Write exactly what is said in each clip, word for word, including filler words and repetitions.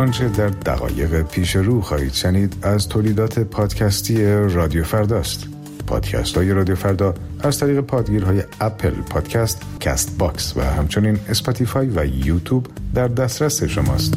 آنچه در دقایق پیش رو خواهید شنید از تولیدات پادکستی رادیو فرداست. پادکست های رادیو فردا از طریق پادگیرهای اپل پادکست، کست باکس و همچنین اسپاتیفای و یوتیوب در دسترس شماست.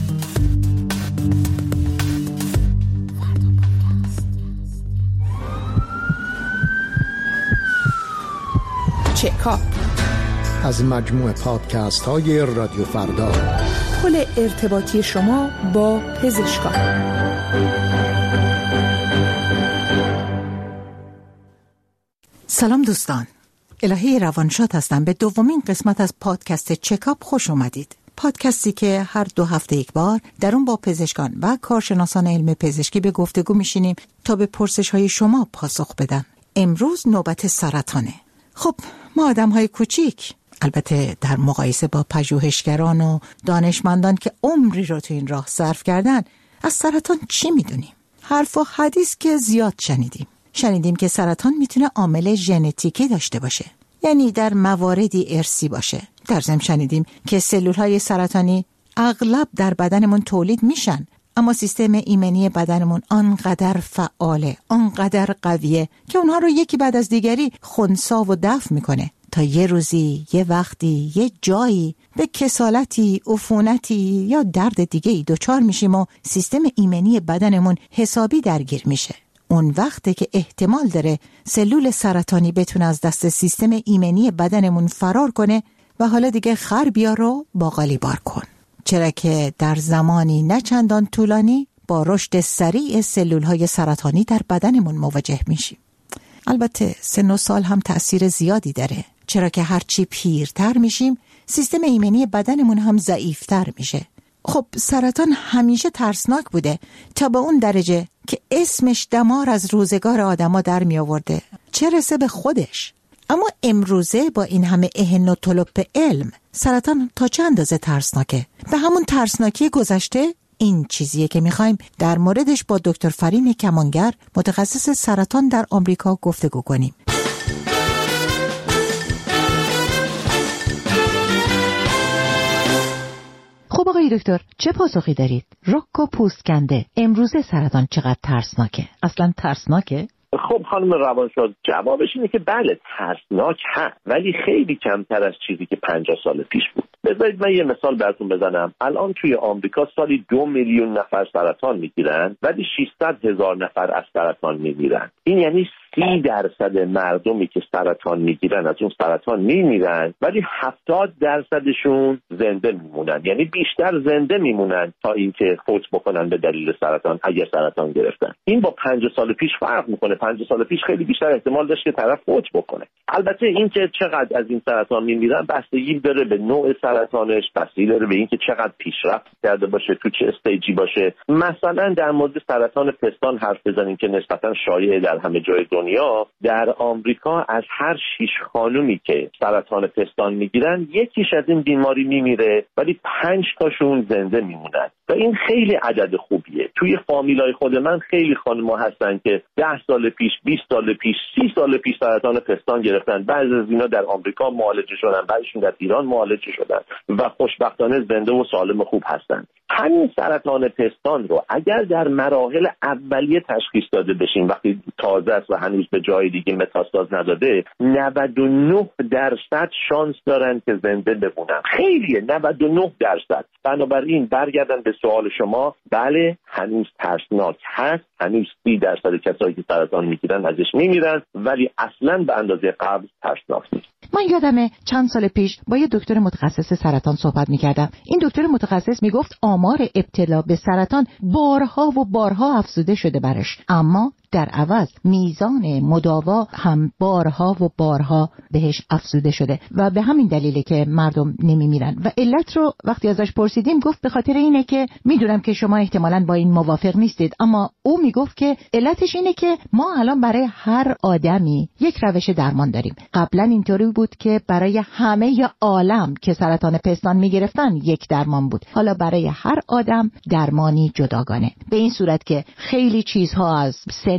چکاپ از مجموع پادکست های رادیو فردا، پل ارتباطی شما با پزشکان. سلام دوستان، الهی روانشاد هستم. به دومین قسمت از پادکست چکاپ خوش اومدید. پادکستی که هر دو هفته یک بار در اون با پزشکان و کارشناسان علم پزشکی به گفتگو میشینیم تا به پرسش های شما پاسخ بدن. امروز نوبت سرطانه. خب ما آدم های کوچیک، البته در مقایسه با پژوهشگران و دانشمندان که عمری رو تو این راه صرف کردن، از سرطان چی میدونیم؟ حرف و حدیث که زیاد شنیدیم. شنیدیم که سرطان میتونه عامل ژنتیکی داشته باشه، یعنی در مواردی ارثی باشه. در ضمن شنیدیم که سلولهای سرطانی اغلب در بدنمون تولید میشن، اما سیستم ایمنی بدنمون آنقدر فعاله، آنقدر قویه که اونها رو یکی بعد از دیگری خنثی و دفع میکنه تا یه روزی، یه وقتی، یه جایی به کسالتی، عفونتی یا درد دیگه ای دچار میشیم و سیستم ایمنی بدنمون حسابی درگیر میشه. اون وقته که احتمال داره سلول سرطانی بتونه از دست سیستم ایمنی بدنمون فرار کنه و حالا دیگه خر بیار و باقالی بار کن. چرا که در زمانی نه چندان طولانی با رشد سریع سلولهای سرطانی در بدنمون مواجه میشیم. البته سن و سال هم تأثیر زیادی داره، چرا که هرچی پیرتر میشیم سیستم ایمنی بدنمون هم ضعیفتر میشه. خب سرطان همیشه ترسناک بوده تا به اون درجه که اسمش دمار از روزگار آدما در می آورده، چه رسه به خودش. اما امروزه با این همه اهن و طلب علم، سرطان تا چه اندازه ترسناکه؟ به همون ترسناکی گذشته؟ این چیزیه که میخوایم در موردش با دکتر فرین کمانگر، متخصص سرطان در آمریکا گفتگو کنیم. خب آقای دکتر، چه پاسخی دارید؟ رک و پوست کنده، امروزه سرطان چقدر ترسناکه؟ اصلا ترسناکه؟ خب خانم روانشاد، جوابش اینه که بله ترسناک هست، ولی خیلی کمتر از چیزی که پنجاه سال پیش بود. بذارید من یه مثال براتون بزنم. الان توی آمریکا سالی دو میلیون نفر سرطان میگیرن، ولی ششصد هزار نفر از سرطان میمیرن. این یعنی سی درصد مردمی که سرطان میگیرن از اون سرطان میمیرن، ولی هفتاد درصدشون زنده میمونن. یعنی بیشتر زنده میمونن تا اینکه فوت بکنن به دلیل سرطان اگر سرطان گرفتن. این با پنجاه سال پیش فرق میکنه. پنجاه سال پیش خیلی بیشتر احتمال داشت که طرف فوت بکنه. البته اینکه چقدر از این سرطان میمیرن بستگی داره به نوع سرطانش، بستگی داره به اینکه چقدر پیشرفت کرده باشه، تو چه استیجی باشه. مثلا در مورد سرطان پستان حرف بزنیم که نسبتا شایع در همه جای دنیا، در آمریکا از هر شش خانومی که سرطان پستان میگیرن یکیش از این بیماری میمیره، ولی پنج تاشون زنده میمونن و این خیلی عدد خوبیه. توی فامیلای خود من خیلی خانم‌ها هستن که ده سال پیش، بیست سال پیش، سی سال پیش سرطان پستان گرفتن. بعضی از اینا در آمریکا معالجه شدن، بعضیشون در ایران معالجه شدن و خوشبختانه زنده و سالم و خوب هستن. همین سرطان پستان رو اگر در مراحل اولیه تشخیص داده بشیم، وقتی تازه است و هنوز به جای دیگه متاستاز نداده، نود و نه درصد شانس دارن که زنده بمونن. خیلیه، نود و نه درصد. بنابراین برگردن به سوال شما، بله هنوز ترسناک هست، هنوز سی درصد کسایی که سرطان میگیرن ازش میمیرن، ولی اصلا به اندازه قبل ترسناک نیست. من یادمه چند سال پیش با یه دکتر متخصص سرطان صحبت میکردم. این دکتر متخصص میگفت آمار ابتلا به سرطان بارها و بارها افزوده شده برش، اما در عوض میزان مداوا هم بارها و بارها بهش افزوده شده و به همین دلیله که مردم نمیمیرن. و علت رو وقتی ازش پرسیدیم گفت به خاطر اینه که میدونم که شما احتمالاً با این موافق نیستید، اما او میگفت که علتش اینه که ما الان برای هر آدمی یک روش درمان داریم. قبلا اینطوری بود که برای همه عالم که سرطان پستان میگرفتن یک درمان بود، حالا برای هر آدم درمانی جداگانه، به این صورت که خیلی چیزها از سن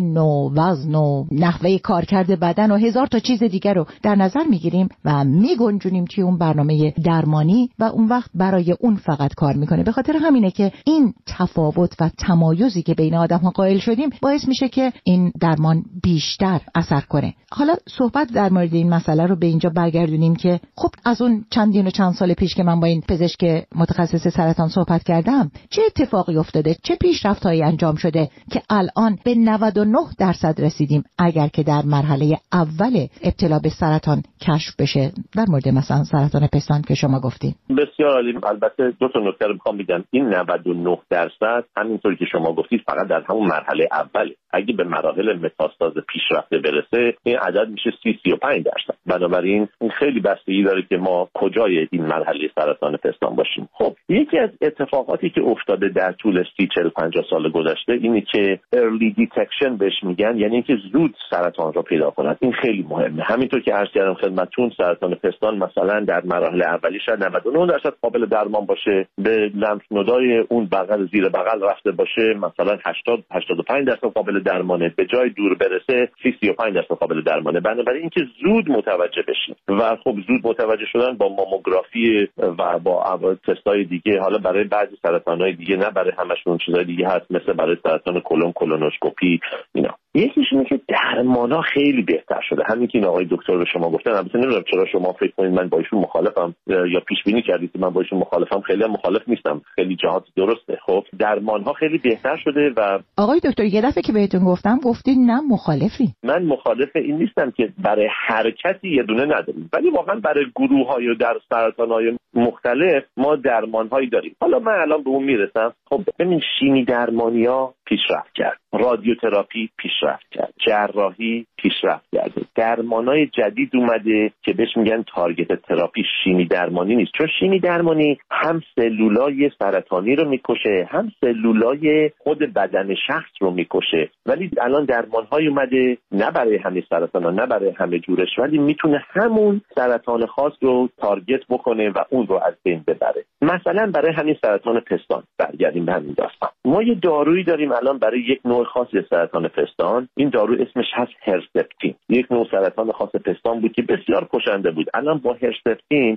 سن و وزن و نحوه کارکرد بدن و هزار تا چیز دیگر رو در نظر میگیریم و میگنجونیم توی اون برنامه درمانی و اون وقت برای اون فقط کار میکنه. به خاطر همینه که این تفاوت و تمایزی که بین آدم‌ها قائل شدیم باعث میشه که این درمان بیشتر اثر کنه. حالا صحبت در مورد این مسئله رو به اینجا برگردونیم که خب از اون چندین و چند سال پیش که من با این پزشک متخصص سرطان صحبت کردم، چه اتفاقی افتاده، چه پیشرفت‌هایی انجام شده که الان به نود و نه درصد رسیدیم اگر که در مرحله اول ابتلا به سرطان کشف بشه، در مورد مثلا سرطان پستان که شما گفتین. بسیار عالی. البته دو تا نکته رو میخوام بگم. این نود و نه درصد همینطوری که شما گفتید فقط در همون مرحله اوله. اگه به مراحل متاستاز پیشرفته برسه این عدد میشه سی سی و پنج درصد. بنابراین این خیلی بستگی داره که ما کجای این مرحله سرطان پستان باشیم. خب یکی از اتفاقاتی که افتاده در طول سی چهل پنجاه سال گذشته اینه که early detection بهش میگن، یعنی اینکه زود سرطان رو پیدا کنند. این خیلی مهمه. همینطور که عرض کردم خدمتتون سرطان پستان مثلا در مراحل اولی شاید نود و نه درصد قابل درمان باشه، به لمف نودای اون بغل زیر بغل رفته باشه مثلا هشتاد هشتاد و پنج درصد قابل درمانه، به جای دور برسه سی سی و پنج درصد قابل درمانه. بنابراین اینکه زود متوجه بشیم و خب زود متوجه شدن با ماموگرافی و با تستای دیگه، حالا برای بعضی سرطان‌های دیگه، نه برای همشون، چیزای دیگه هست مثل برای سرطان کلون، کولونوسکوپی اینا. یکیش اینه که درمان‌ها خیلی بهتر شده. همین که این آقای دکتر به شما گفتن، البته نمیدونم چرا شما فکر کنید من با ایشون مخالفم یا پیش بینی کردید که من با ایشون مخالفم. خیلی هم مخالف نیستم، خیلی جهات درسته. خب درمان‌ها خیلی بهتر شده. و آقای دکتر یه دفعه که بهتون گفتم گفتید نه مخالفی. من مخالف این نیستم که برای هر کسی یه دونه نداریم، ولی واقعا برای گروه‌های و در سرطان‌های مختلف ما درمان‌هایی داریم. حالا من الان به اون میرسم. خب ببین شیمی درمانی‌ها پیشرفت کرد، رادیوتراپی پیشرفت کرد، جراحی پیشرفت کرده، درمانای جدید اومده که بهش میگن تارگت تراپی. شیمی درمانی نیست، چون شیمی درمانی هم سلولای سرطانی رو میکشه هم سلولای خود بدن شخص رو میکشه. ولی الان درمانهای اومده نه برای همه سرطانا، نه برای همه جورش، ولی میتونه همون سرطان خاص رو تارگت بکنه و اون رو از بین ببره. مثلا برای همین سرطان پستان برگردیم به همین داستان. ما یه دارویی داریم الان برای یک نوع خاصی سرطان پستان. این دارو اسمش هست هرسپتین. یک نوع سرطان خاص پستان بود که بسیار کشنده بود. الان با هرسپتین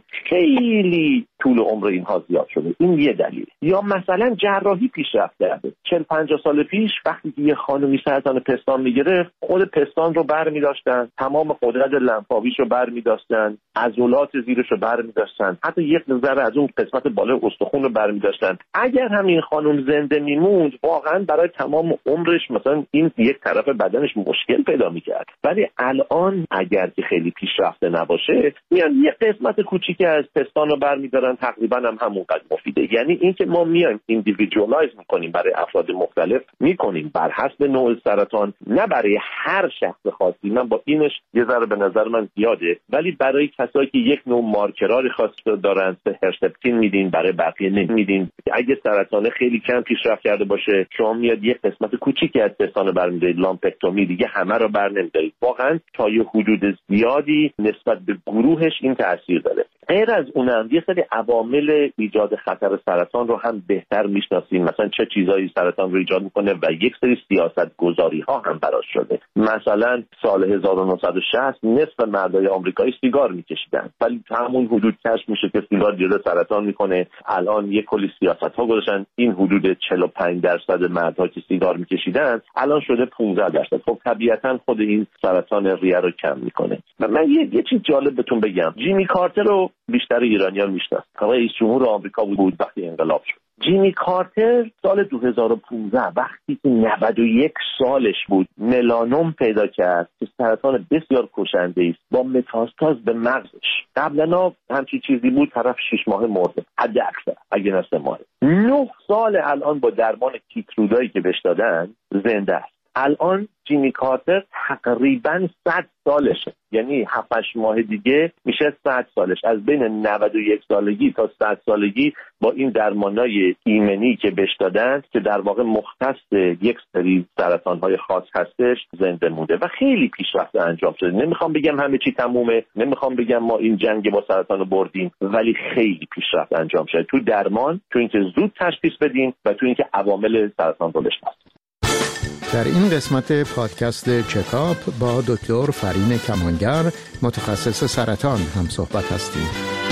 خیلی طول عمر اینها زیاد شده. این یه دلیل. یا مثلا جراحی پیشرفت کرده. چهل پنجاه سال پیش وقتی که یه خانمی سرطان پستان میگرفت، خود پستان رو برمی‌داشتن، تمام قدرت لنفاویش رو برمی‌داشتن، عضلات زیرش رو برمی‌داشتن، حتی یک ذره از اون قسمت بالای استخوان رو برمی‌داشتن. اگر همین خانم زنده میموند واقعا برای تمام عمرش مثلا این یک طرف بدنش مشکل پیدا می‌کرد. ولی الان اگر که خیلی پیشرفته نباشه میان یه قسمت کوچیکی از پستان رو برمی‌دارن، تقریبا هم همونقدر مفیده. یعنی اینکه ما میایم ایندیویدوالایز می‌کنیم، برای افراد مختلف می‌کنیم بر حسب نوع سرطان، نه برای هر شخص خاصی. من با اینش یه ذره به نظر من زیاده، ولی برای کسایی که یک نوع مارکرای خاص دارن هرسپتین میدین، برای بقیه نمیدین. اگه سرطان خیلی کم پیشرفت کرده باشه شما میاد یک قسمت کوچیکی از پستان برمی‌دارید، لامپکتومی، دیگه همه رو بر نمی‌دارید. واقعا تا یه حدود زیادی نسبت به گروهش این تاثیر داره. غیر از اونم یه سری عوامل ایجاد خطر سرطان رو هم بهتر میشناسیم، مثلا چه چیزایی سرطان رو ایجاد میکنه و یک سری سیاست گذاری ها هم براش شده. مثلا سال هزار و نهصد و شصت نصف مردای آمریکایی سیگار میکشیدن، ولی همون حدود کشف میشه که سیگار جلوی سرطان میکنه. الان یک کلی سیاست ها گذاشتن، این حدود چهل و پنج درصد مردها که سیگار میکشیدن الان شده پانزده درصد. خب طبیعتا خود این سرطان ریه رو کم میکنه. من یه, یه چیز جالب بهتون بگم. جیمی کارتر رو بیشتر ایرانیان میشناسن. رئیس جمهور آمریکا بود وقتی انقلاب شد. جیمی کارتر سال دو هزار و پانزده وقتی که نود و یک سالش بود ملانوم پیدا کرد که سرطان بسیار کشنده است با متاستاز به مغزش. قبلا همچین چیزی بود، طرف شش ماه مرده حد اکثر، اگه نه سه ماه. نه سال الان با درمان کیترودایی که بهش دادن زنده است. الان جیمی کارتر تقریباً صد سالشه، یعنی هفت ماه دیگه میشه صد سالش. از بین نود و یک سالگی تا صد سالگی با این درمانای ایمنی که بهش دادن که در واقع مختص یک سری سرطان‌های خاص هستش زنده مونده و خیلی پیشرفت انجام شده. نمیخوام بگم همه چی تمومه، نمیخوام بگم ما این جنگ با سرطان رو بردیم، ولی خیلی پیشرفت انجام شده تو درمان، تو اینکه زود تشخیص بدیم و تو اینکه عوامل سرطان رو بشناسیم. در این قسمت پادکست چکاپ با دکتر فرین کمانگر متخصص سرطان هم صحبت هستیم.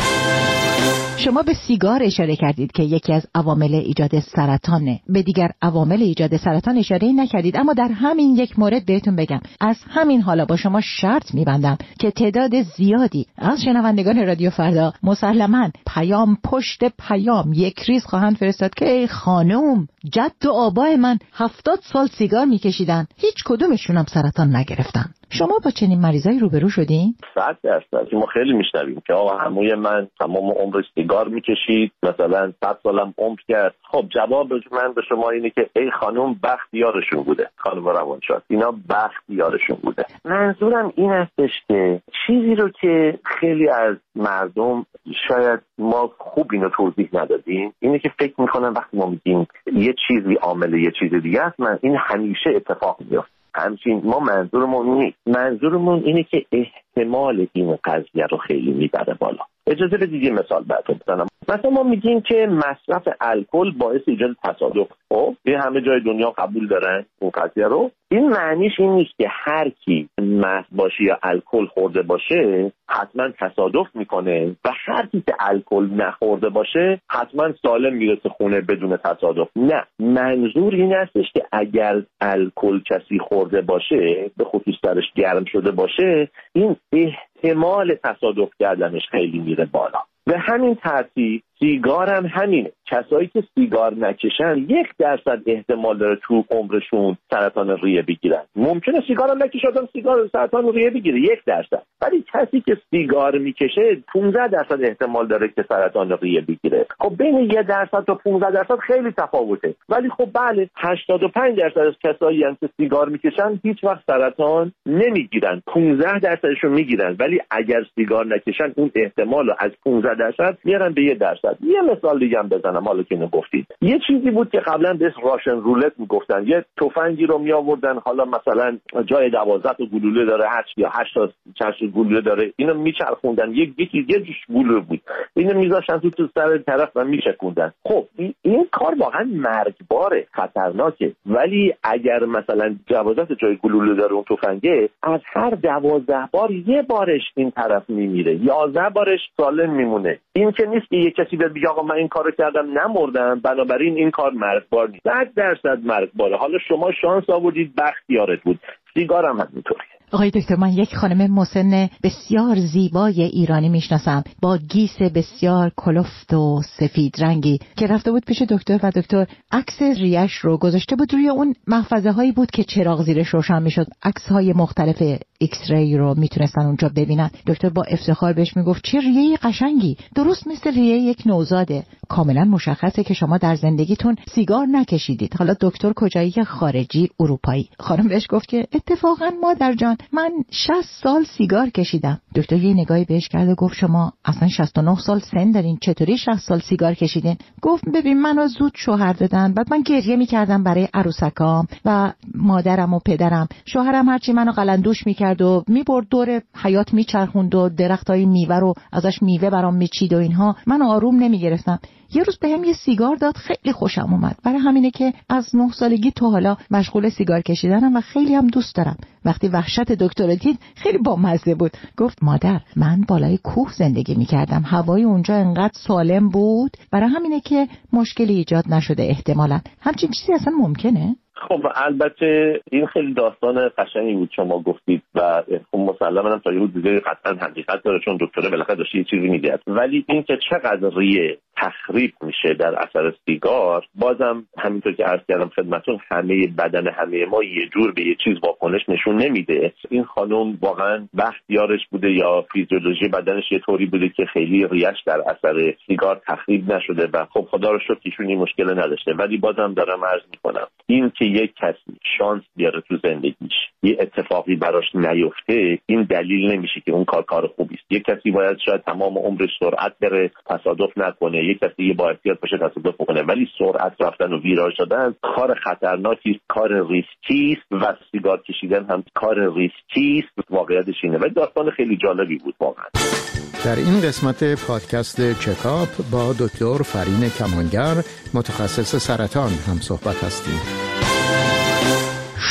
شما به سیگار اشاره کردید که یکی از عوامل ایجاد سرطانه. به دیگر عوامل ایجاد سرطان اشاره نکردید، اما در همین یک مورد بهتون بگم از همین حالا با شما شرط می‌بندم که تعداد زیادی از شنوندگان رادیو فردا مسلماً پیام پشت پیام یک ریز خواهند فرستاد که ای خانم، جد و آبای من هفتاد سال سیگار می‌کشیدن، هیچ کدومشون هم سرطان نگرفتن. شما با چنین مریضایی روبرو شدین؟ صد درصد. ما خیلی میشنویم که آقا عموی من تمام عمر سیگار میکشید، مثلا صد سالم عمر کرد. خب جواب من به شما اینه که ای خانم بخت یارشون بوده، خانم روانشناس، اینا بخت یارشون بوده. منظورم این هستش که چیزی رو که خیلی از مردم شاید ما خوب اینو توضیح ندادیم اینه که فکر میکنن وقتی ما میگیم یه چیزی عامل یه چیز دیگه است، من این همیشه اتفاق میفته. همچنین ما منظورمون نیست. منظورمون اینه که احتمال این قضیه رو خیلی میبره بالا. اجازه بدید یه مثال براتون بزنم. مثلا ما میگیم که مصرف الکل باعث ایجاد تصادف. خب این همه جای دنیا قبول دارن اون قضیه رو. این معنیش این نیست که هر کی مست باشه یا الکل خورده باشه حتما تصادف میکنه و هر کی که الکل نخورده باشه حتما سالم میرسه خونه بدون تصادف. نه، منظور این هستش که اگر الکل کسی خورده باشه، به خصوص درش گرم شده باشه، این احتمال تصادف کردنش خیلی میره بالا. به همین ترتیب سیگار هم همینه. کسایی که سیگار نکشن یک درصد احتمال داره تو عمرشون سرطان ریه بگیرن. ممکنه سیگار هم نکشه آدم سیگار سرطان ریه بگیره، یک درصد. ولی کسی که سیگار میکشه پانزده درصد احتمال داره که سرطان ریه بگیره. خب بین یک درصد تا پانزده درصد خیلی تفاوته. ولی خب بله هشتاد و پنج درصد از کسایی که سیگار میکشن هیچ وقت سرطان نمیگیرن. پانزده درصدشون میگیرن. ولی اگر سیگار نکشن اون احتمال رو از پانزده درصد میارن به یک درصد. یه مثال دیگه هم بزنم حالا که اینو گفتید. یه چیزی بود که قبلا بهش راشن رولت میگفتن. یه تفنگی رو میآوردن، حالا مثلا جای دوازده تا گلوله داره، هشت یا هشت تا چشم گلوله داره، اینو میچرخوندن، یک یکی یه جوش گلوله بود، اینو میذاشتن تو تو سر طرف و میشکوندن. خب این کار واقعا مرگباره، خطرناکه. ولی اگر مثلا دوازده جای گلوله داره اون تفنگه، از هر دوازده بار یه بارش این طرف میمیره، یازده بارش سالم میمونه. این که نیست که یه کسی بیاد بگه آقا من این کارو کردم نمردم بنابراین این کار مرگبار نیست. صد درصد مرگباره. حالا شما شانس آوردید بختیارت بود. سیگار هم همینطوریه. آقای دکتر، من یک خانم مسن بسیار زیبای ایرانی میشناسم با گیس بسیار کلفت و سفید رنگی که رفته بود پیش دکتر و دکتر عکس ریش رو گذاشته بود روی اون محفظه هایی بود که چراغ زیرش روشن میشد. عکس های مختلف ایکس ری رو میتونستن اونجا ببینن. دکتر با افتخار بهش میگفت چه ریه قشنگی، درست مثل ریه یک نوزاده. کاملا مشخصه که شما در زندگیتون سیگار نکشیدید. حالا دکتر کجایی؟ خارجی، اروپایی. خانم بهش گفت که اتفاقا مادر جان من شصت سال سیگار کشیدم. دکتر یه نگاهی بهش کرد و گفت شما اصلا شصت و نه سال سن دارین، چطوری شصت سال سیگار کشیدین؟ گفت ببین منو زود شوهر دادن، بعد من گریه میکردم برای عروسکام و مادرم و پدرم. شوهرم هرچی منو قلندوش میکرد و میبرد دور حیاط میچرخوند و درختای میوه رو ازش میوه برام میچید و اینها، من آروم نمیگرفتم. یه روز بهم یه سیگار داد، خیلی خوشم اومد. برای همینه که از نه سالگی تا حالا مشغول سیگار کشیدنم و خیلی هم دوست دارم. وقتی وحشت دکتر رو دید خیلی بامزه بود. گفت مادر من بالای کوه زندگی میکردم، هوای اونجا انقدر سالم بود، برای همینه که مشکلی ایجاد نشده احتمالاً. همچین چیزی اصلا ممکنه؟ خب البته این خیلی داستان قشنگی بود شما گفتید و خب مسلماً هم تا یه حدودی قطعاً حقیقت داره، چون دکتر بالاخره داشته یه چیزی میگه. ولی این که چقدر ریه تخریب میشه در اثر سیگار، بازم همینطور که عرض کردم خدمتتون، همه بدن همه ما یه جور به یه چیز واکنش نشون نمیده. این خانم واقعا بختیارش بوده یا فیزیولوژی بدنش یه طوری بوده که خیلی ریش در اثر سیگار تخریب نشده و خب خدا رو شکر ایشون این مشکل نداشته. ولی بازم دارم عرض میکنم این که یک کسی شانس بیاره تو زندگیش یه اتفاقی براش نیفته، این دلیل نمیشه که اون کار کار خوبی است. یک کسی باید شاید تمام عمرش سرعت بره تصادف نکنه، یک کسی یه با احتیاط باشه تصادف کنه، ولی سرعت رفتن و ویراژ دادن کار خطرناکی است، کار ریسکی است و سیگار کشیدن هم کار ریسکی است. واقعیتش اینه. ولی داستان خیلی جالبی بود واقعا. در این قسمت پادکست چکاپ با دکتر فرین کمانگر متخصص سرطان هم صحبت هستیم.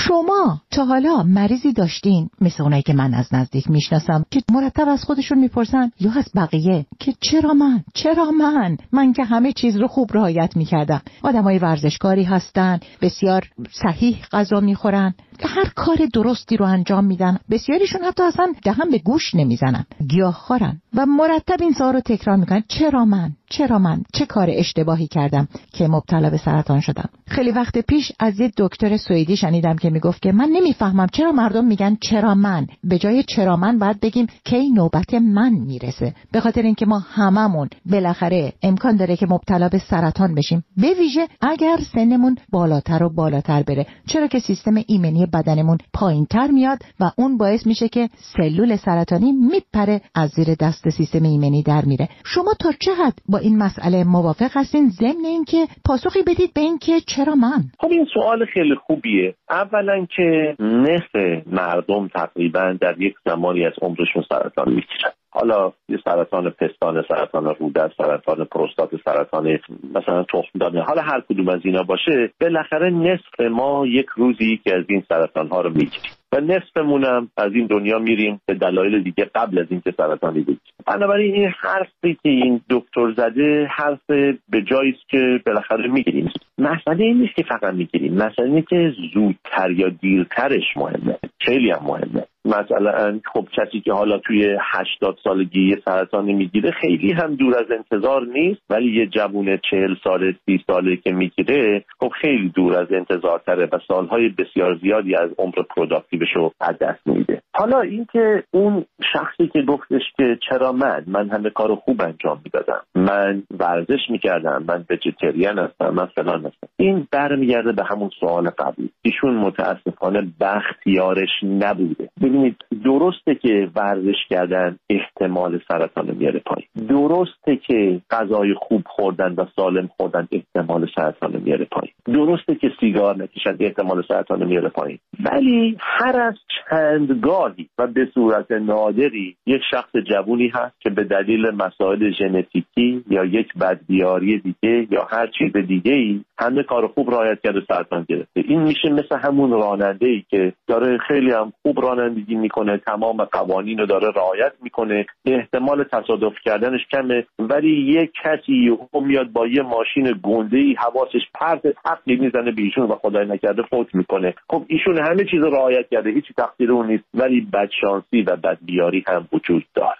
شما تا حالا مریضی داشتین مثل اونایی که من از نزدیک میشناسم که مرتب از خودشون میپرسن یا از بقیه که چرا من چرا من من که همه چیز رو خوب رعایت میکردم. آدمای ورزشکاری هستن، بسیار صحیح غذا میخورن، هر کار درستی رو انجام میدن، بسیاریشون حتی اصلا دهن به گوش نمیزنن، گیاهخوارن و مرتب این سوال رو تکرار میکنن چرا من چرا من چه کار اشتباهی کردم که مبتلا به سرطان شدم. خیلی وقت پیش از یه دکتر سوئدی شنیدم که میگفت که من نمیفهمم چرا مردم میگن چرا من، به جای چرا من باید بگیم کی نوبت من میرسه. به خاطر اینکه ما هممون بالاخره امکان داره که مبتلا به سرطان بشیم، به ویژه اگر سنمون بالاتر و بالاتر بره، چرا که سیستم ایمنی بدنمون پایینتر میاد و اون باعث میشه که سلول سرطانی میپره از زیر دست سیستم ایمنی در میره. شما تا چه حد با این مسئله موافق هستین، ضمن اینکه پاسخی بدید به این که چرا من؟ خب این سوال خیلی خوبیه. اولا که نصف مردم تقریبا در یک زمانی از عمرشون سرطان میگیرن. حالا یه سرطان پستان، سرطان روده، سرطان پروستات، سرطان مثلا تخمدان، حالا هر کدوم از اینا باشه، بالاخره نصف ما یک روزی که از این سرطان ها رو میگیریم و نصفمون هم از این دنیا میریم به دلایل دیگه قبل از اینکه سرطانی بگیریم. بنابراین این حرفی که این دکتر زده حرف به جایی است که بالاخره میگیریم. مسئله این نیست که فقط میگیریم، مسئله اینه که زودتر یا دیرترش مهمه، خیلی هم مهمه. مثلا خب کسی که حالا توی هشتاد سالگی یه سرطان میگیره خیلی هم دور از انتظار نیست، ولی یه جوون چهل ساله سی ساله که میگیره خب خیلی دور از انتظار تره و سالهای بسیار زیادی از عمر پروداکتیوش رو از دست میده. حالا اینکه اون شخصی که گفتش که چرا من من همه کارو خوب انجام میدادم، من ورزش میکردم، من وجیتریان هستم، من فلان هستم، این برمیگرده به همون سوال قبلی. ایشون متاسفانه بختیارش نبوده. ببینید درسته که ورزش کردن احتمال سرطان میاره پایین، درسته که غذای خوب خوردن و سالم خوردن احتمال سرطان میاره پایین، درسته که سیگار نکشیدن احتمال سرطان میاره پایین، ولی هر از چند گاهی و به صورت نادری یک شخص جوونی هست که به دلیل مسائل ژنتیکی یا یک بدبیاری دیگه یا هر چیز دیگه ای همه کار خوب رعایت کرده سرطان گرفته. این میشه مثل همون راننده‌ای که داره خیلی هم خوب رانندگی میکنه، تمام قوانین رو داره رعایت میکنه، احتمال تصادف کردنش کمه، ولی یک کسی میاد با یه ماشین گنده‌ای حواسش پرت تقی میزنه به ایشون و خدای نکرده فوت میکنه. خب ایشون همه چیز رو رعایت کرده، هیچ تقصیر اون نیست، ولی بدشانسی و بدبیاری هم وجود داره.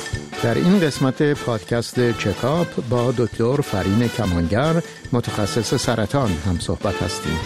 در این قسمت پادکست چکاپ با دکتر فرین کمانگر متخصص سرطان هم صحبت هستیم.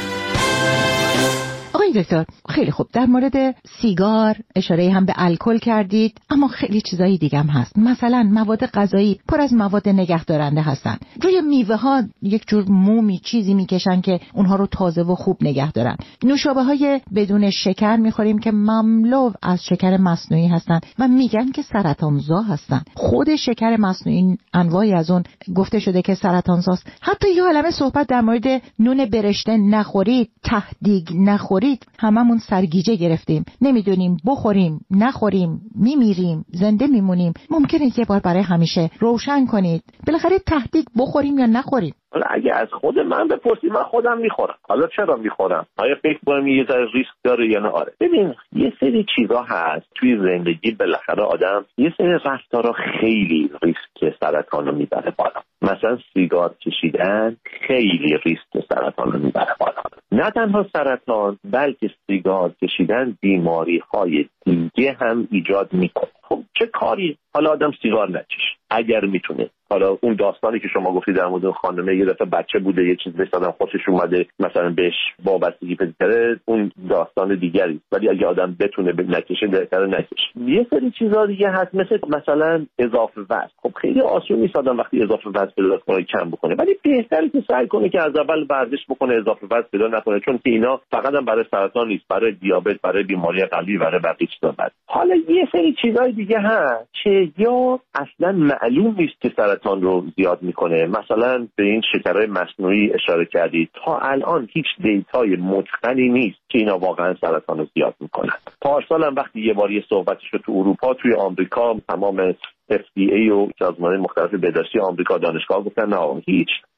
آقای دکتر خیلی خوب، در مورد سیگار اشاره هم به الکل کردید، اما خیلی چیزایی دیگه هم هست. مثلا مواد غذایی پر از مواد نگهدارنده هستن. روی میوه ها یک جور مومی چیزی میکشن که اونها رو تازه و خوب نگه دارن. نوشابه های بدون شکر میخوریم که مملو از شکر مصنوعی هستن و میگن که سرطانزا هستن. خود شکر مصنوعی انواعی از اون گفته شده که سرطانزاست. حتی یه عالمه صحبت در مورد نون برشته نخورید، تهدیگ نخورید. هممون سرگیجه گرفتیم، نمیدونیم بخوریم نخوریم، میمیریم زنده میمونیم. ممکنه یه بار برای همیشه روشن کنید بالاخره تهدیگ بخوریم یا نخوریم؟ حالا اگه از خود من بپرسید من خودم میخورم. حالا چرا میخورم؟ آیا فکر کنم یه ذره ریسک داره یا نه؟ آره. ببین یه سری چیزا هست توی زندگی، بالاخره آدم یه سری رفتارا خیلی ریسک سرطان رو میبره بالا. مثلا سیگار کشیدن خیلی ریسک سرطان رو میبره بالا. نه تنها سرطان بلکه سیگار کشیدن بیماری های دیگه هم ایجاد میکنه. خب چه کاری حالا آدم سیگار نکشه اگر میتونه؟ حالا اون داستانی که شما گفتید در مورد خانمه یه دفعه بچه بوده یه چیز بهش دادن خوشش اومده مثلا بهش وابستگی پیدا کرده، اون داستان دیگری، ولی اگه آدم بتونه نکشه بهتره نکشه. یه سری چیزا دیگه هست مثل مثلا اضافه وزن. خب خیلی آسون نیست آدم وقتی اضافه وزن پیدا کنه کم بکنه، ولی بهتره که سعی کنه که از اول ورزش بکنه، اضافه وزن پیدا نکنه، چون که اینا فقط هم برای سرطان نیست، برای دیابت، برای بیماری قلبی، برای بقیه چیزا هست. حالا یه سری چیزای دیگه هست که یا اصلا معلوم نیست که سرطان رو زیاد میکنه. مثلا به این شکرهای مصنوعی اشاره کردید، تا الان هیچ دیتای متقنی نیست که اینا واقعا سرطان رو زیاد میکنن. پارسال هم وقتی یه بار یه صحبتش رو تو اروپا، توی آمریکا تمام اف دی ای و سازمان مختلف بهداشتی آمریکا دانشگاه گفتن نه هیچ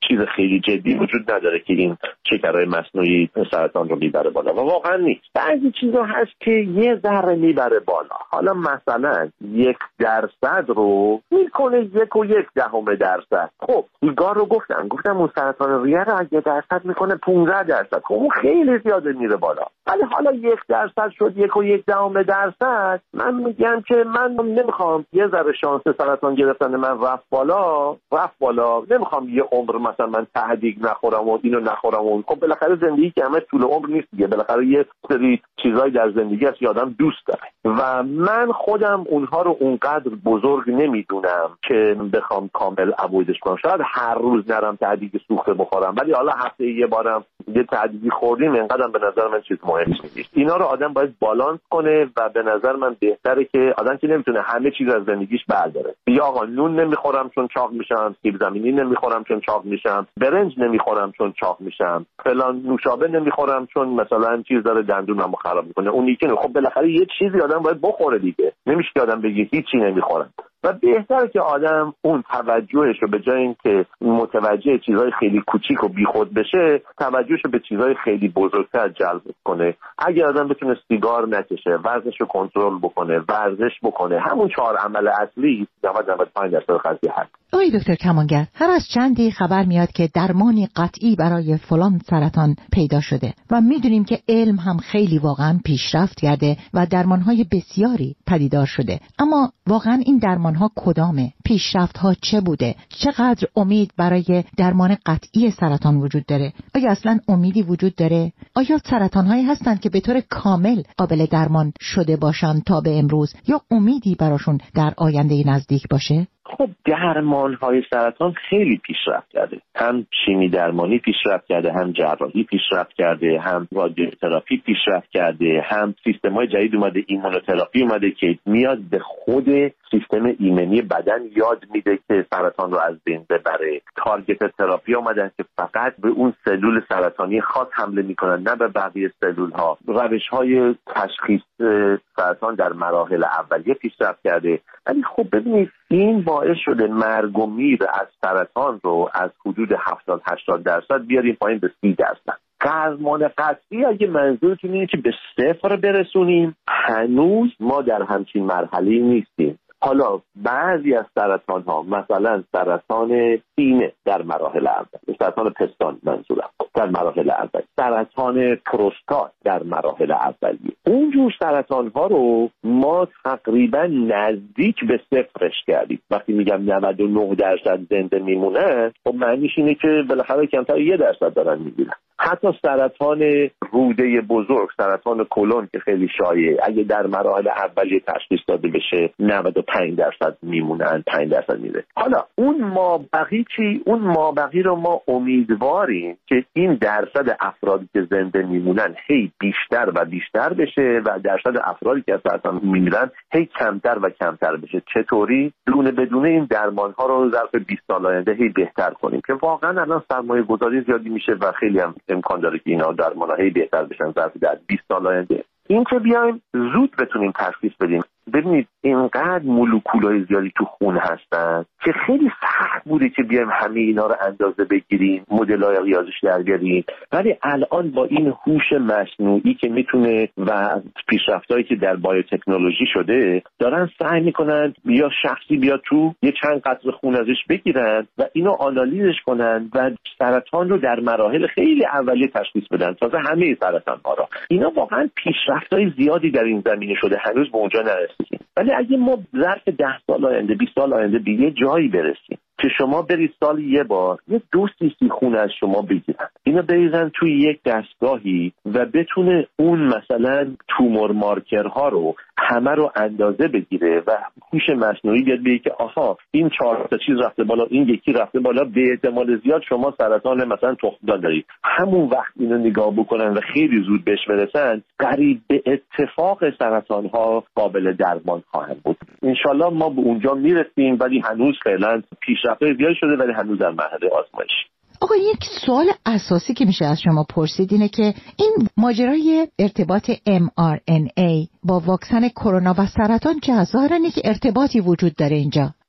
چیز خیلی جدی وجود نداره که این شکرهای مصنوعی سرطان رو میبره بالا و واقعا نیست. بعضی چیزا هست که یه ذره میبره بالا. حالا مثلا یک درصد رو میکنه یک و یک دهم درصد. خب سیگار رو گفتن گفتم اون سرطان ریه رو اگه درصد میکنه پانزده درصد. خب اون خیلی زیاده میره بالا. ولی حالا یک درصد شد یک و یک دهم درصد. من میگم که من نمیخوام یه ذره شانس سرطان گرفتن من رفت بالا رفت بالا نمیخوام یه عمر مثلا من تهدیگ نخورم و اینو نخورم و خب بالاخره زندگی که همه طول عمر نیست دیگه. بالاخره یه سری چیزای در زندگی هست که آدم دوست داره و من خودم اونها رو اونقدر بزرگ نمیدونم که بخوام کامل اوایدش کنم. شاید هر روز نرم تهدیگ سوخته بخورم ولی حالا هفته یه بارم یه تهدیگی خوردیم اینقدر به نظر من چیز مهمی نیست. اینا رو آدم باید بالانس کنه و به نظر من بهتره که آدم که نمیتونه همه چیز از زندگیش برداره. یا آقا نون نمیخورم چون چاق میشم، سیب زمینی نمیخورم چون چاق میشم، برنج نمیخورم چون چاق میشم، فلان نوشابه نمیخورم چون مثلا چیز داره دندونمو خراب میکنه. اون یکی خب بالاخره یه چیزی آدم باید بخوره دیگه. نمیشه که آدم بگه هیچی نمیخورم. و بهتره که آدم اون توجهش رو به جای اینکه متوجه چیزهای خیلی کوچیک و بیخود بشه توجهش رو به چیزهای خیلی بزرگتر جلب کنه. اگر آدم بتونه سیگار نکشه، وزنش رو کنترل بکنه، ورزش بکنه، همون چهار عمل اصلی نود تا نود و پنج درصد قضیه هست. آقای دکتر کمانگر، هر از چندی خبر میاد که درمانی قطعی برای فلان سرطان پیدا شده و میدونیم که علم هم خیلی واقعا پیشرفت کرده و درمانهای بسیاری پدیدار شده. اما واقعا این درمانها کدامه؟ پیشرفت‌ها چه بوده؟ چقدر امید برای درمان قطعی سرطان وجود داره؟ آیا اصلا امیدی وجود داره؟ آیا سرطان‌هایی هستند که به طور کامل قابل درمان شده باشند تا به امروز یا امیدی براشون در آینده نزدیک باشه؟ خب درمان‌های سرطان خیلی پیشرفت کرده. هم شیمی درمانی پیشرفت کرده، هم جراحی پیشرفت کرده، هم رادیوتراپی پیشرفت کرده، هم سیستم‌های جدید اومده، ایمونوتراپی اومده که میاد به خود سیستم ایمنی بدن یاد میده که سرطان رو از بین ببره. تارگت تراپی اومدن که فقط به اون سلول سرطانی خاص حمله میکنن، نه به بقیه سلول‌ها. روش‌های تشخیص سرطان در مراحل اولیه پیشرفت کرده. ولی خب ببینید این باعث شده مرگ و میر از سرطان رو از حدود هفتاد هشتاد درصد بیاریم پایین به سی درصد. درمان قطعی اگه منظورتون اینه که به صفر برسونیم، هنوز ما در همچین مرحله‌ای نیستیم. حالا بعضی از سرطان ها مثلا سرطان سینه در مراحل اول، سرطان پستان منظورم در مراحل اول، سرطان پروستات در مراحل اولیه، اونجور سرطان ها رو ما تقریبا نزدیک به صفرش کردیم. وقتی میگم نود و نه درصد زنده میمونه خب معنیش اینه که بالاخره کمتر یک درصد دارن میگیرن. حتی سرطان روده بزرگ، سرطان کلون که خیلی شایعه، اگه در مراحل اولیه تشخیص داده بشه نود و پنج درصد میمونن، پنج درصد میره. حالا اون مابقی چی؟ اون مابقی رو ما امیدواریم که این درصد افرادی که زنده میمونن هی بیشتر و بیشتر بشه و درصد افرادی که از سرطان میمیرن هی کمتر و کمتر بشه. چطوری؟ دونه بدونه این درمان ها رو ظرف بیست سال آینده هی بهتر کنیم که واقعا الان سرمایه گذاری زیادی میشه و خیلی هم امکان داره که اینا درمان ها هی بهتر بشن ظرف در بیست سال آینده. این که بیایم زود بتونیم تشخیص بدیم. ببینید اینقدر مولکولای زیادی تو خون هستن که خیلی سخت بوده که بیایم همه اینا رو اندازه بگیریم، مدل‌های ریاضیش در بیاریم. ولی الان با این هوش مصنوعی که میتونه و پیشرفتایی که در بایوتکنولوژی شده دارن سعی میکنن یا شخصی بیاد تو یه چند قطره خون ازش بگیرن و اینو آنالیزش کنن و سرطان رو در مراحل خیلی اولیه تشخیص بدن، تازه همه سرطان‌ها رو. اینا واقعا پیشرفتای زیادی در این زمینه شده، هنوز به اونجا نرسیدیم. ولی اگه ما ظرف ده سال آینده، بیست سال آینده به یه جایی برسیم که شما برید سال یه بار یه دو سیسی خون از شما بگیرن، اینا بریزن توی یک دستگاهی و بتونه اون مثلا تومور مارکرها رو همه رو اندازه بگیره و هوش مصنوعی بیاد بگه که آها این چهار تا چیز رفته بالا، این یکی رفته بالا، به احتمال زیاد شما سرطان مثلا تخمدان دارید. همون وقت اینو نگاه بکنن و خیلی زود بهش برسن، قریب به اتفاق سرطان ها قابل درمان خواهند بود. انشالله ما به اونجا میرسیم، ولی هنوز فعلا پیشرفت‌های زیادی شده ولی هنوز در مرحله آزمایش. آقا یک سوال اساسی که میشه از شما پرسید اینه که این ماجرای ارتباط ام آر ان ای با واکسن کرونا و سرطان چه ظاهرا یک ارتباطی وجود داره اینجا؟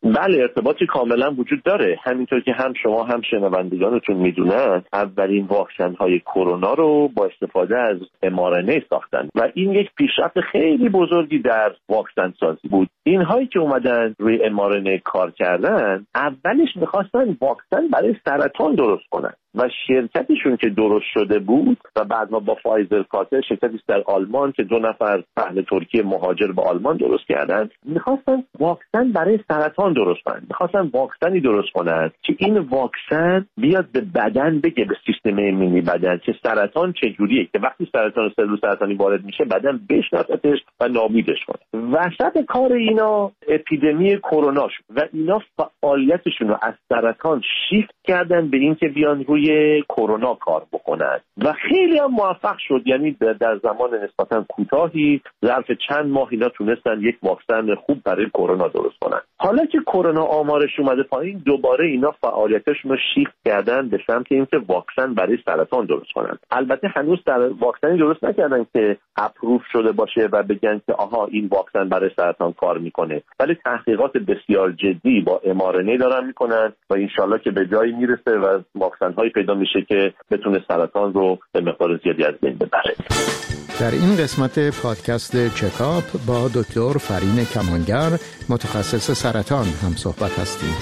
بله، ارتباطی کاملا وجود داره. همینطور که هم شما هم شنوندگانتون میدونن اولین واکسن های کرونا رو با استفاده از ام آر ان ای ساختن و این یک پیشرفت خیلی بزرگی در واکسن سازی بود. اینهایی که اومدن روی ام آر ان ای کار کردن اولش میخواستن واکسن برای سرطان درست کنن و شرکتشون که درست شده بود و بعد ما با فایزر کاتر شرکتی در آلمان که دو نفر اهل ترکیه مهاجر به آلمان درست کردن، میخواستن واکسن برای سرطان درست کنن. میخواستن واکسنی درست کنن که این واکسن بیاد به بدن بگه، به سیستم ایمنی بدن، که سرطان چجوریه، که وقتی سرطان سلول سرطانی وارد میشه بدن بشناستش و نابودش کنه. وسط کار اینا اپیدمی کرونا شد و اینا فعالیتشون رو از سرطان شیفت کردن به این که بیان روی کرونا کار بکنن و خیلی هم موفق شد. یعنی در زمان نسبتا کوتاهی، ظرف چند ماه، اینا تونستن یک واکسن خوب برای کرونا درست کنن. حالا که کرونا آمارش اومده پایین، دوباره اینا فعالیتشون رو شیفت کردن به سمت اینکه واکسن برای سرطان درست کنن. البته هنوز در واکسنی درست نکردن که اپروف شده باشه و بگن که آها این واکسن برای سرطان کار میکنه، ولی تحقیقات بسیار جدی با ام آر ان ای دارن میکنن و انشالله که به جایی میرسه و واکسن های پیدا میشه که بتونه سرطان رو به مقدار زیادی از بین ببره. در این قسمت پادکست چکاپ با دکتر فرین کمانگر، متخصص سرطان، هم صحبت هستیم.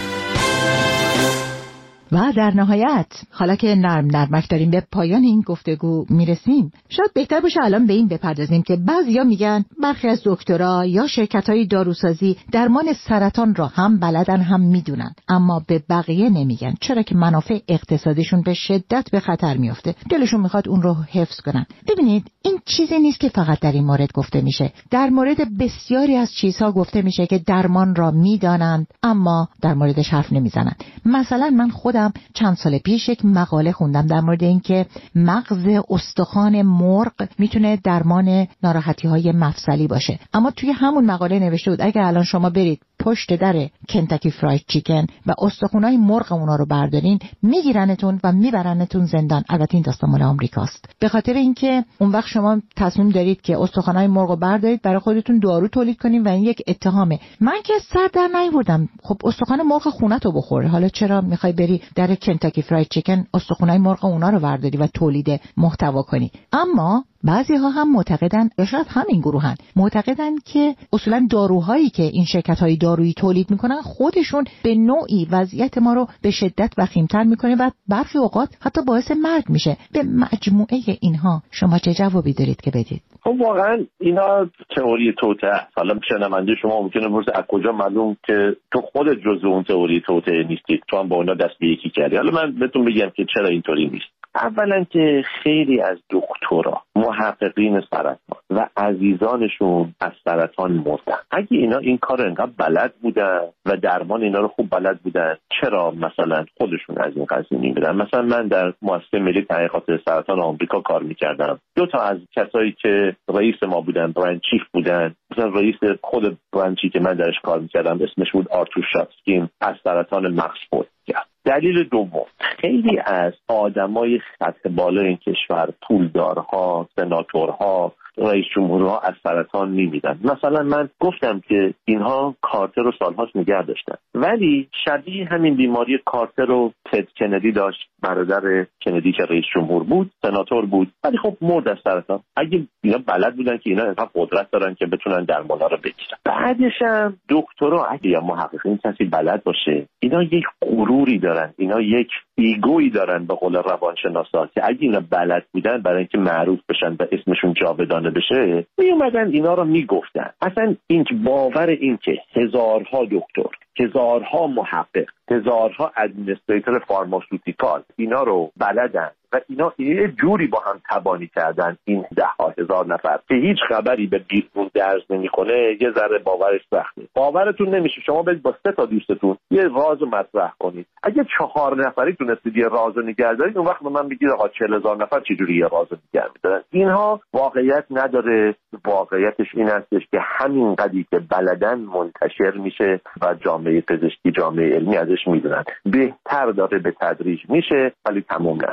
و در نهایت، حالا که نرم نرمک داریم به پایان این گفتگو میرسیم، شاید بهتر باشه الان به این بپردازیم که بعضیا میگن برخی از دکترها یا شرکت‌های داروسازی درمان سرطان را هم بلدن هم میدونن، اما به بقیه نمیگن، چرا که منافع اقتصادیشون به شدت به خطر میفته. دلشون میخواد اون رو حفظ کنن. ببینید، این چیزی نیست که فقط در این مورد گفته میشه. در مورد بسیاری از چیزها گفته میشه که درمان را میدانند اما در موردش حرف نمیزنن. مثلا من خودم چند سال پیش یک مقاله خوندم در مورد اینکه مغز استخوان مرغ میتونه درمان ناراحتی‌های مفصلی باشه، اما توی همون مقاله نوشته بود اگر الان شما برید پشت در کنتاکی فراید چیکن و استخوانای مرغ اونا رو بردارین، میگیرنتون و میبرنتون زندان. البته این داستان مال آمریکاست، به خاطر اینکه اون وقت شما تصمیم دارید که استخوانای مرغ رو بردارید برای خودتون دارو تولید کنین و این یک اتهامه. من که سر در نیاوردم، خب استخوان مرغ خونتو بخوره، حالا چرا میخوای بری در کنتاکی فراید چیکن استخوانای مرغ اونا رو برداری و تولید محتوا کنی؟ اما بعضی ها هم معتقدن، یا شاید همین گروهن، معتقدن که اصولا داروهایی که این شرکت‌های دارویی تولید میکنن خودشون به نوعی وضعیت ما رو به شدت وخیم‌تر میکنه و برخی اوقات حتی باعث مرگ میشه. به مجموعه اینها شما چه جوابی دارید که بدید؟ خب واقعا اینا تئوری توطئه. حالا شنونده شما ممکنه بپرسه از کجا معلوم که تو خودت جزو اون تئوری توطئه نیستی، تو هم با اونا دست به یکی کردی. حالا من بهتون بگم که چرا اینطوری نیست. اولا که خیلی از دکترا، محققین سرطان و عزیزانشون از سرطان مردن. اگه اینا این کار رو انقدر بلد بودن و درمان اینا رو خوب بلد بودن، چرا مثلا خودشون از این قضیه نمی‌بودن؟ مثلا من در مؤسسه ملی تحقیقات سرطان آمریکا کار می‌کردم. دو تا از کسایی که رئیس ما بودن، برند چیف بودن، مثلا رئیس خود برانچی که من درش کار می‌کردم اسمش بود آرتور شاتسکین، از سرطان مغز فوت کرد. دلیل دوم، خیلی از آدمای سطح بالای این کشور، پولدارها، سناتورها، رئیس جمهورها از سرطان نمیدن. مثلا من گفتم که اینها کارتر رو سالهاست نگه داشتن، ولی شبیه همین بیماری کارتر رو تد کندی داشت، برادر کندی که رئیس جمهور بود، سناتور بود، ولی خب مرد از سرطان. اگه اینا بلد بودن که اینا اینقدر قدرت دارن که بتونن درمانا رو بگیرن. بعدش هم دکترها اگه یا محققین کسی بلد باشه، اینا یک غروری دارن، اینا یک ایگویی دارن به قول روانشناسا که اگه اینا بلد بودن برای اینکه معروف بشن و اسمشون جاودانه بشه، می اومدن اینا رو میگفتن. اصلا این باور این که هزارها دکتر، هزارها محقق، هزارها ادمنستریتور فارماسوتیکال اینا رو بلدن و اینا یه جوری با هم تبانی کردن، این ده ها هزار نفر که هیچ خبری به بیرون درز نمیکنه، یه ذره باورش سخته. باورتون نمیشه شما برید با سه تا دوستتون یه رازو مطرح کنید، اگه چهار نفری تونستید یه رازو نگه دارید، اون وقت به من بگید آقا چهل هزار نفر چجوری یه رازو نگه می‌دارن؟ اینها واقعیت نداره. واقعیتش این هستش که همین قضیه که بلدن منتشر میشه و جامعه پزشکی، جامعه علمی ازش میدونن. بهتر داره به تدریج میشه ولی تمام نشده. چیز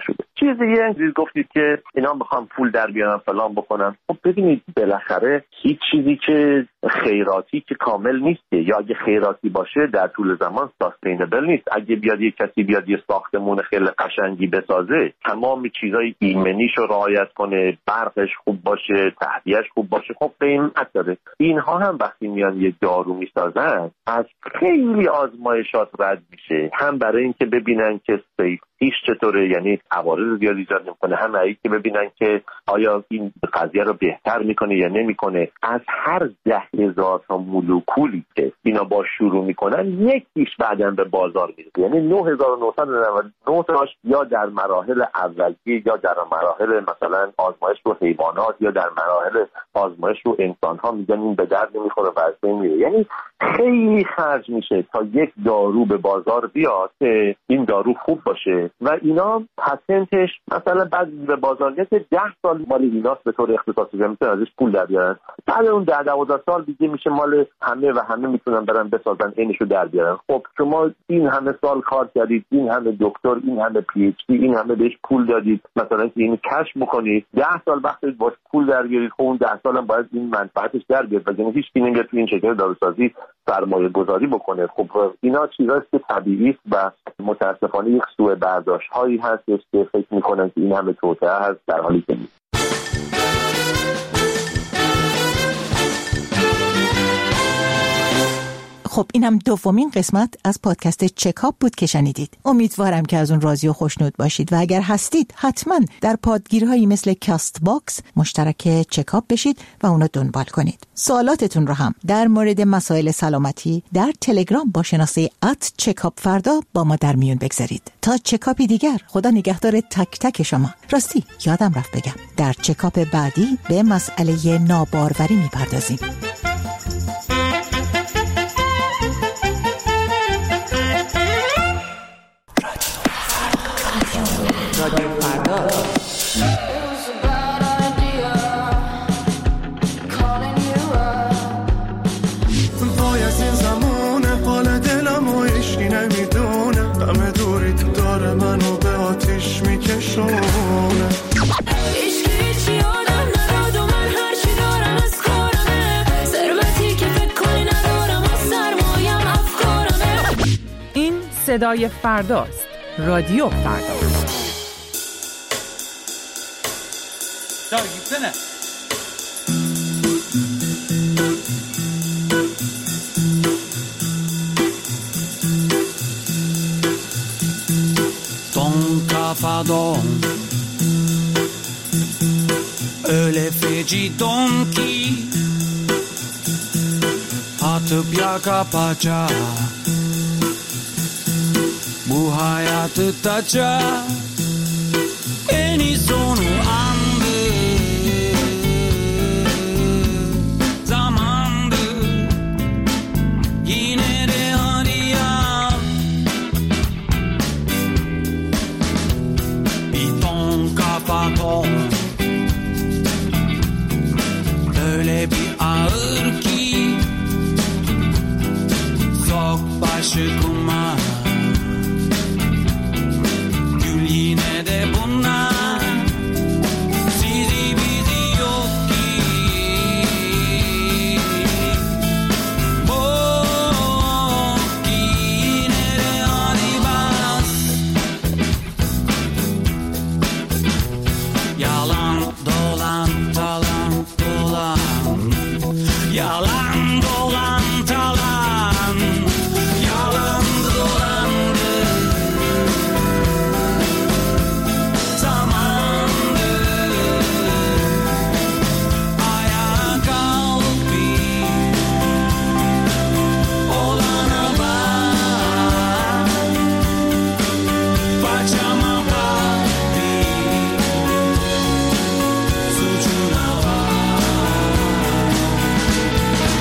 چیز دیگه چیز گفتید که اینا میخوام پول در بیارن فلان بکنن. خب ببینید بالاخره هیچ چیزی که خیراتی که کامل نیست، یا اگه خیراتی باشه در طول زمان ساستینبل نیست. اگه بیاد یک کسی بیاد یه ساختمون خیلی قشنگی بسازه، تمام چیزای ایمنیش رو رعایت کنه، برقش خوب باشه، تهویه‌اش خوب باشه، خب قیمت داره. اینها هم وقتی میان یک دارو میسازن از خیلی آزمایشات رد میشه، هم برای اینکه ببینن که سیفتیش چطوره، یعنی عوارض زیاد ایجاد نمیکنه، هم برای اینکه ببینن که آیا این قضیه رو بهتر میکنه یا نمیکنه. از هر ده هزار تا مولکولی که اینا با شروع میکنن، یکیش بعداً به بازار میرسه. یعنی نه هزار و نهصد و نود و نه تاش یا در مراحل اولیه یا در مراحل مثلا آزمایش رو حیوانات یا در مراحل آزمایش رو انسان ها میگن این به درد نمیخوره و از بین میره. یعنی خیلی خرج میشه تا یک دارو به بازار بیاد که این دارو خوب باشه و اینا پتنتش مثلا بعد به بازار میاد ده سال مال ایناست به طور اختصاصی میتونن ازش پول در بیارن. بعد اون ده دوازده سال دیگه میشه مال همه و همه میتونن برن بسازن اینشو در بیارن. خب شما این همه سال کار کردید، این همه دکتر، این همه پی اچ دی، این همه بهش پول دادید مثلا که اینو کشف بکنید، ده سال وقت باش پول در بیارید، خب اون ده سال هم باید این منفعتش در بیاد و یعنی هیچ کی نمیاد تو این شکل داروسازی سرمایه گذاری بکنه. خب اینا چیزاست که طبیعی و متاسفانه یک سوء برداشت هایی هست که فکر میکنن که این همه توطئه هست، در حالی که نیست. خب اینم دومین قسمت از پادکست چکاپ بود که شنیدید. امیدوارم که از اون راضی و خوشنود باشید و اگر هستید حتما در پادگیرهایی مثل کاست باکس مشترک چکاپ بشید و اونو دنبال کنید. سوالاتتون رو هم در مورد مسائل سلامتی در تلگرام با شناسه ات چکاپ فردا با ما در میون بگذارید. تا چکاپی دیگر، خدا نگهدار تک تک شما. راستی یادم رفت بگم در چکاپ بعدی به مسئله ناباروری میپردازیم. رادیو فردا. وای از این زمونه حال دلم و ایشی نمیدونه، همه دوری تو داره منو به آتیش میکشونه. ایشکی هیچی آدم نداد و من هرچی دارم از کارمه، ثروتی که فکر کنی ندارم و سرمایم افکارمه. این صدای فرداست. رادیو فردا. Dog, gitsene. Don kafa don, öyle feci don ki atıp yaka paça, bu hayatı taça, en iyi sonu an. Öyle bir ağır ki sok başı kuma, gül yine de bunlar sizi bizi yok ki. Bok ki yine de hadi bas, yalan dolan talan dolan, yalan dolan talan, yalan dolandı, zamandı, ayağa kalk bir, olana bak, paçama bak bir, suçuna bak.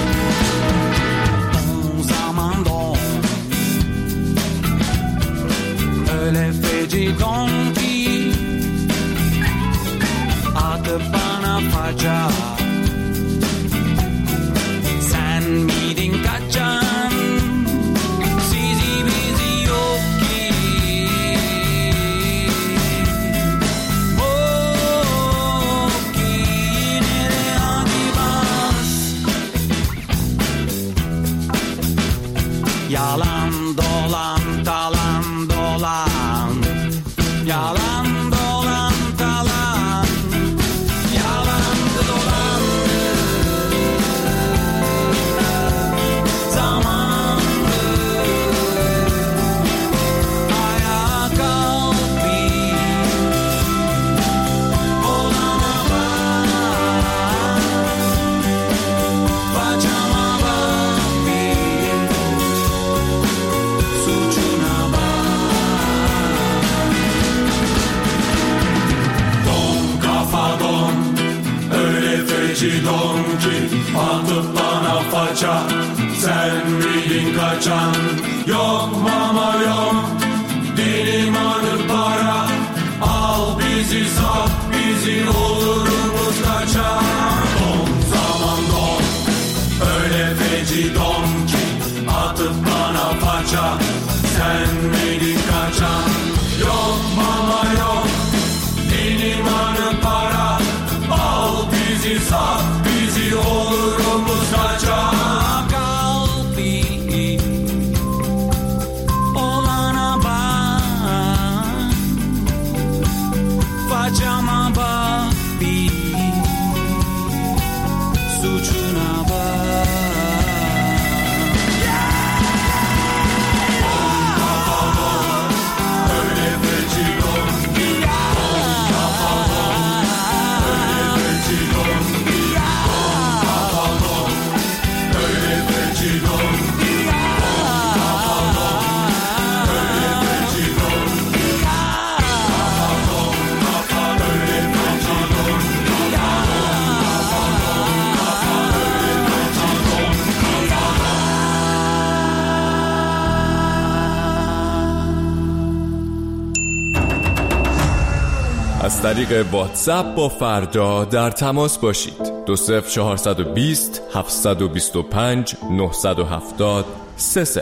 Yalan dolan talan dolan, yalan dolan talan, yalan dolan zamanı ayağa kalk bir olana bak, bacama bak bir suçuna bak. Don kafa don, öyle feci don ki atıp bana faça. Sen miydin kaçan? Yok mama yok, dilim adı para. Al bizi sat bizi, olurumuz kaçar. Don zaman don, öyle feci don ki atıp bana faça. Sen miydin kaçan? Yok mama yok, dilim adı para. Al bizi sat bizi, olurumuz kaçar. Kalbi olana bak, facama bak bir suçuna bak. Öyle feci don ki, don kafa don, öyle feci don ki, don kafa don, öyle feci don ki, don kafa don, öyle feci don ki, kafa don, kafa öyle feci don ki, kafa don, kafa öyle feci don, kafa don. از طریق واتساپ با فردا در تماس باشید. دو صفر چهارصد و بیست هفتصد و بیست و پنج نهصد و هفتاد سه صفر.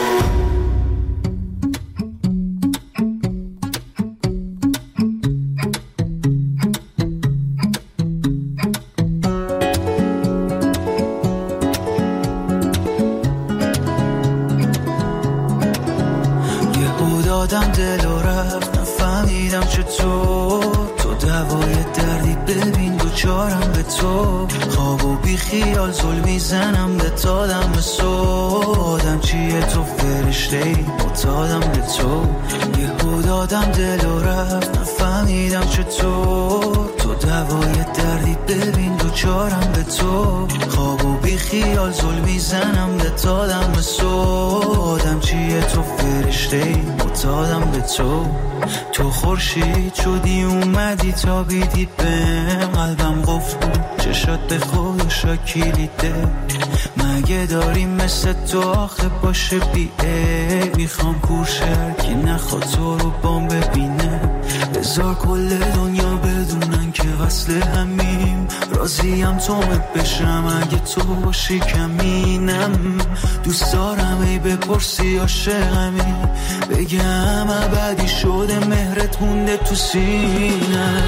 یهو دادم دل و رفت، نفهمیدم چطور. تو دوای دردی ببین دوچارم به تو. خواب و بی خیال زل میزنم به تادم به سودم. چیه تو فرشته ای معتادم به تو. یهو دادم دل و رفت، نفهمیدم چطور. تو دوای دردی ببین دوچارم به تو. خواب و بی خیال زل میزنم به تادم به سودم. چیه تو فرشته ای معتادم به تو. تو خورشید شدی اومدی تا بیدی بهم. قلبم قفل بود چشات به خودشا کلیده. مگه داری مثل تو آخه باشه بی عیب. میخوام کورشر که نخواد تو رو بام ببینه. بذار کل دنیا بدونن که وصل همیم. راضیم تو مت بشم اگه تو باشی کمینم. دوست دارم ای بپرسی عاشقمی. بگم ابدی شده مهرت مونده تو سینه.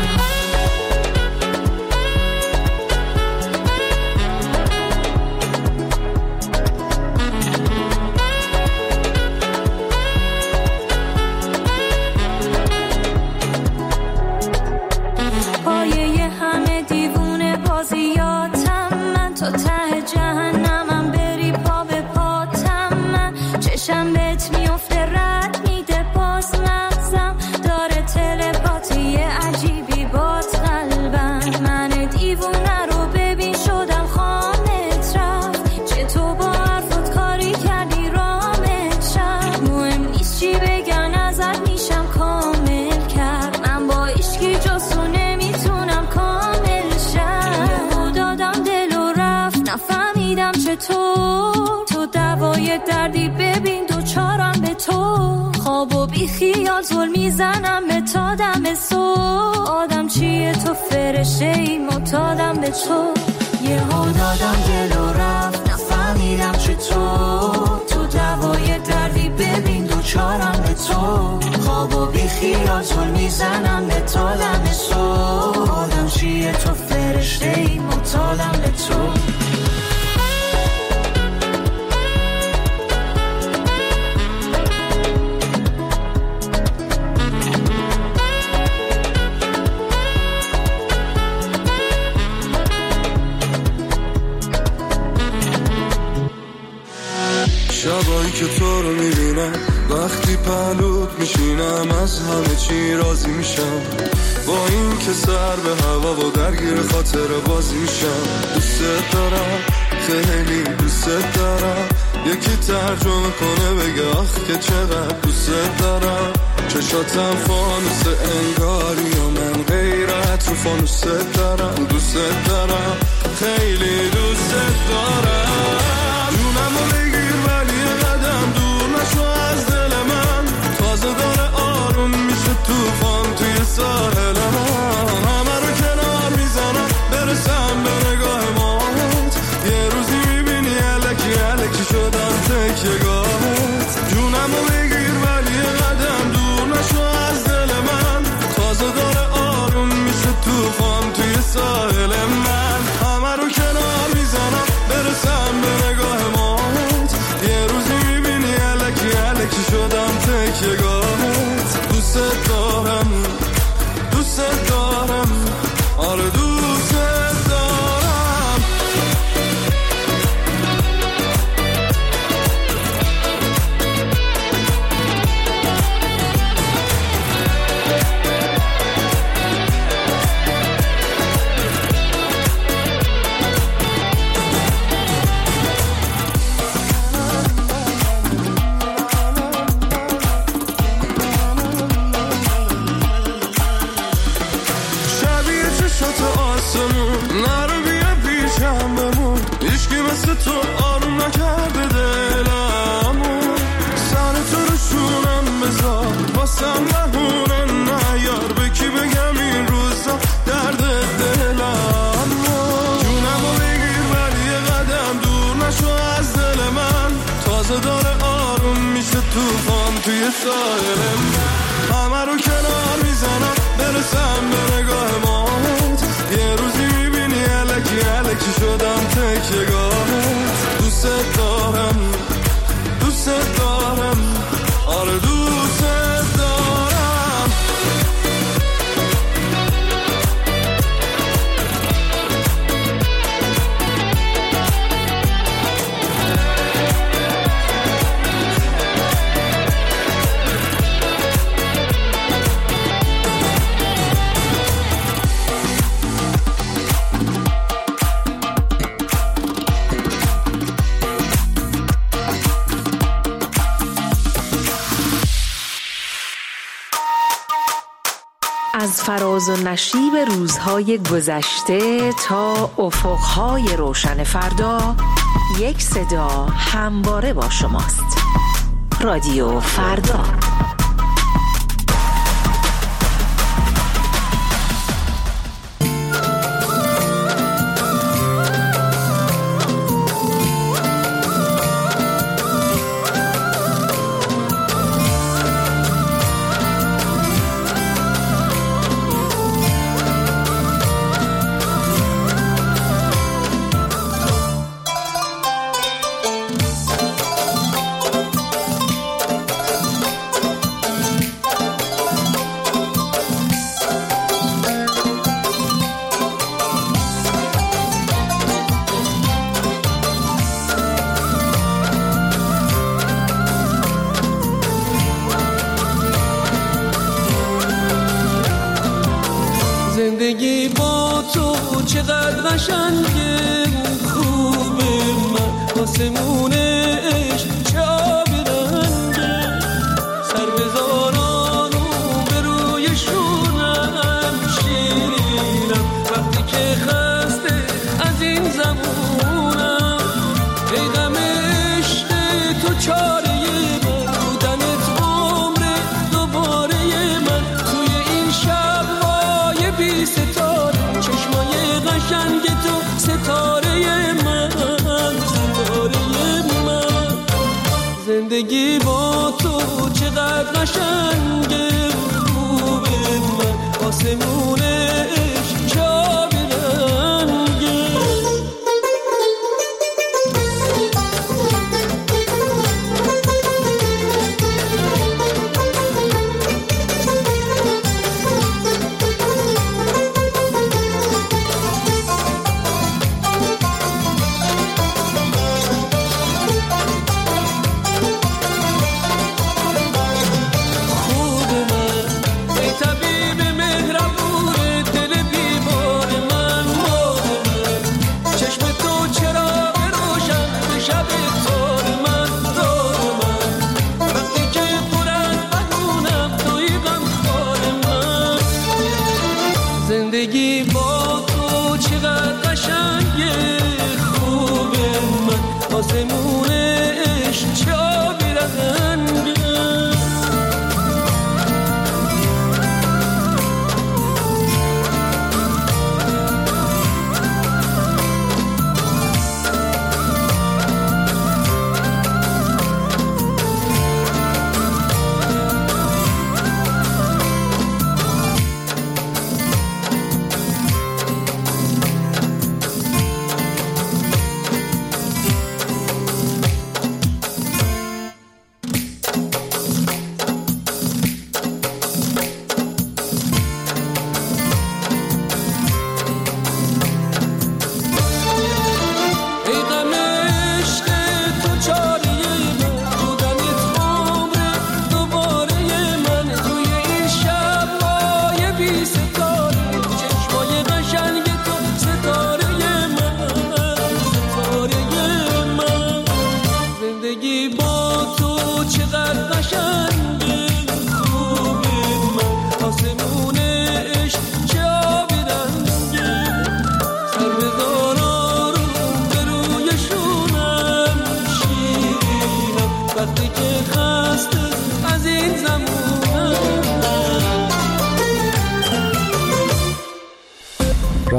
پایه همه دیوونه بازیاتم من. تا ته جهنمم بری پا به پاتم من. چشم بهت میفته رد میده باز مغزم. داره تلپاتی عجیبی باد قلبم. من دیوونه رو ببین شدم خامت رفت. چه تو با حرفت کاری کردی رامت شد. مهم نیست چی بگن ازت میشم کامل کرد. من با عشقی جزو نمیتونم کامل شم. یهو دادم دل و رفت، نفهمیدم چطور. تو دوای دردی ببین دوچارم به تو. خواب و بی خیال زل میزنم به تا دم صبح. آدم چیه تو فرشته ای معتادم به تو. یهو دادم دل و رفت، نفهمیدم چطور. تو دوای دردی ببین دوچارم به تو. خواب و بی خیال زل میزنم به تا دم صبح. آدم چیه تو فرشته ای معتادم به تو. شبایی که تو رو میبینم وقتی پهلوت میشینم از همه چی راضی میشم، با این که سر به هوا و درگیر خاطر بازی میشم. دوست دارم خیلی دوست دارم، یکی ترجمه کنه بگه آخ که چقدر دوست دارم. چشاتم فانوس انگاری و من غیرت رو فانوس دارم. دوست دارم خیلی دوست دارم. جونمو بگیر ولی قدم دور نشو از دل من، تازه داره آروم میشه توفان توی ساحل من. همه رو کنار میزنم برسم به نگاه مات، یه روزی میبینی الکی الکی شدم تکیه‌گاهت. جونمو بگیر ولی قدم دور نشو از دل من، تازه داره آروم میشه توفان توی ساحل من. همه رو کنار میزنم برسم به نگاه مات، یه روزی میبینی الکی الکی شدم تکیه‌گاهت. دوست دارم دوست دارم آره دوست دارم. مثل تو آروم نکرده دلمو، سر تو رو شونم بذار واسم بهونه نیار، به کی بگم این روزا درد دلمو. جونمو بگیر ولی یه قدم دور نشو از دل من، تازه داره آروم میشه توفان توی ساحل من. همه رو کنار میزنم برسم به نگاه مات، یه روزی میبینی الکی الکی شدم تکیه‌گاهت. دوست دارم دوست دارم آره دوست دارم. از فراز و نشیب روزهای گذشته تا افقهای روشن فردا، یک صدا همواره با شماست. رادیو فردا. زندگی با تو چقدر قشنگه، خوبه من آسمونه عشق چه آب رنگه، سر بزاران و به روی شونم شیرینم، وقتی که خسته از این زمونم. ای غم عشق تو چاره من، بودنت عمر دوباره من، توی این شب بی ستاره چشمای قشنگ تو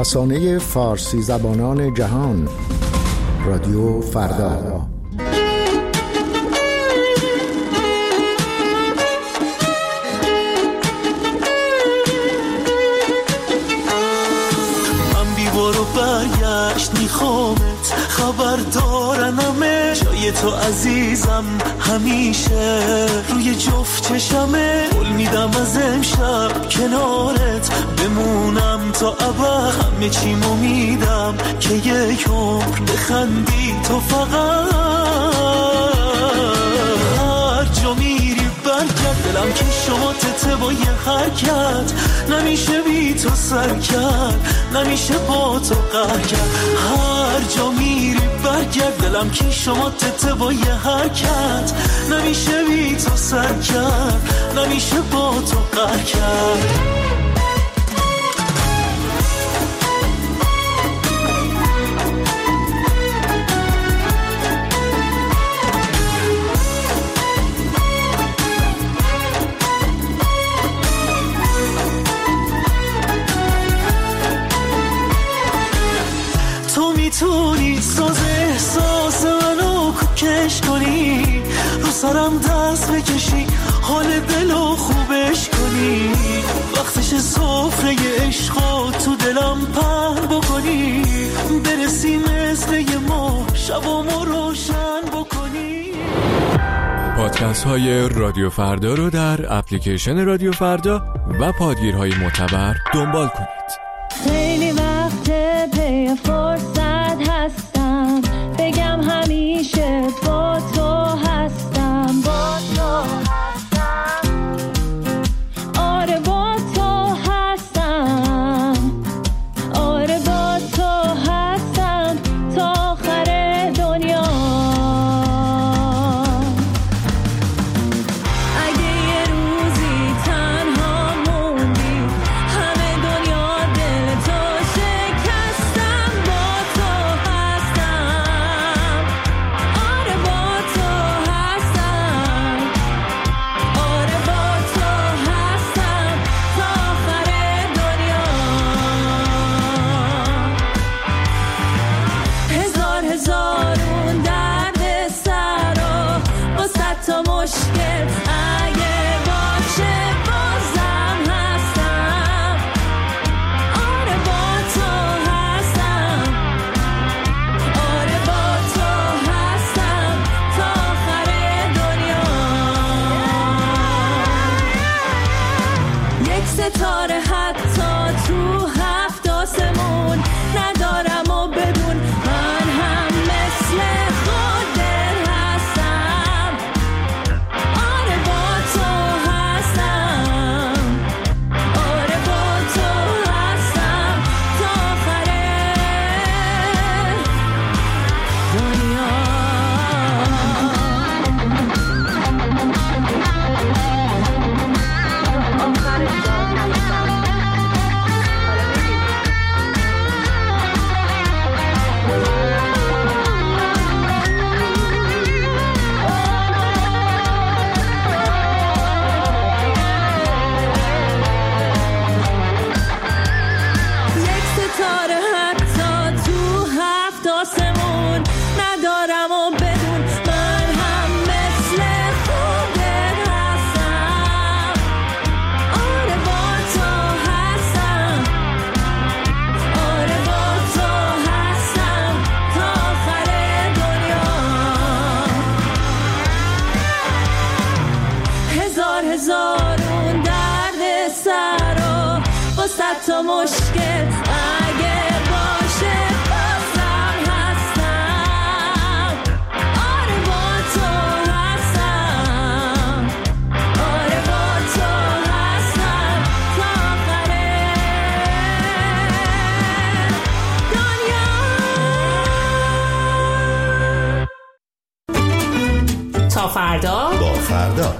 رسانه فارسی زبانان جهان، رادیو فردا. برو برگشت میخوامت، خبر دارنمه جای تو عزیزم همیشه روی جفت چشمه. قول میدم از امشب کنارت بمونم تا ابد، همه چیمو میدم که یک عمر بخندی تو فقط. هر جا میری برگرد، دلم که شما تته با یه حرکت نمیشه بی تو سر کرد، نمیشه با تو قهر کرد. هر جا میری برگرد، دلم که شما تته با یه حرکت نمیشه بی تو سر کرد، نمیشه با تو قهر کرد. میتونی ساز احساس منو کوکش کنی، رو سرم دست بکشی، حال دلو خوبش کنی، وقتش سفره عشقو تو دلم پهن بکنی، برسی مثل یه ما شبامو روشن بکنی. پادکست های رادیو فردا رو در اپلیکیشن رادیو فردا و پادگیرهای معتبر دنبال کنید. خیلی وقت پی فرصت هستم، بگم همیشه با تو هستم، با تو هستم، آره با تو هستم، آره با تو هستم تا آخر دنیا. اگه یه روزی تنها موندی، همه دنیا دل تو شکستم، با تو هستم، آره با تو هستم، آره با تو هستم تا آخر دنیا. هزار هزار اون درد سر و با صد تا مشکل اگه باشه بازم هستم، آره با تو هستم، آره با تو هستم تا آخر دنیا. یک ستاره حتی تو هفت آسمون ندارم و بدون من هم مثل خودت هستم، آره با تو هستم، آره با تو هستم تا آخر دنیا. یک ستاره حتی تو هفت آسمون ندارم و بدون من هم مثل خودت هستم، آره با تو هستم، آره با تو هستم تا آخر دنیا. هزار هزار اون درد سر و با صد تا مشکل اگه باشه بازم هستم، آره با تو هستم، آره با تو هستم تا آخر دنیا. تا فردا با فردا.